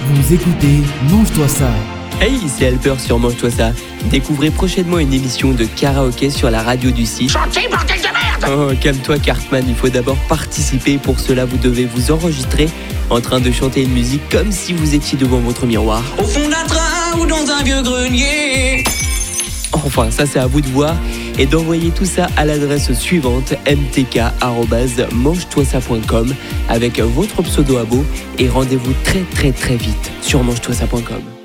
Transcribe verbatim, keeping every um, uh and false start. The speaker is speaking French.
Vous écoutez Mange-toi ça. Hey, c'est Alper sur Mange-toi ça. Découvrez prochainement une émission de karaoké sur la radio du site. Chantier, bordel de merde! Oh, calme-toi Cartman, il faut d'abord participer. Pour cela, vous devez vous enregistrer en train de chanter une musique comme si vous étiez devant votre miroir. Au fond d'un train ou dans un vieux grenier. Enfin, ça c'est à vous de voir. Et d'envoyer tout ça à l'adresse suivante, m t k arobase mange toi ça point com avec votre pseudo abo. Et rendez-vous très très très vite sur mange toi ça point com.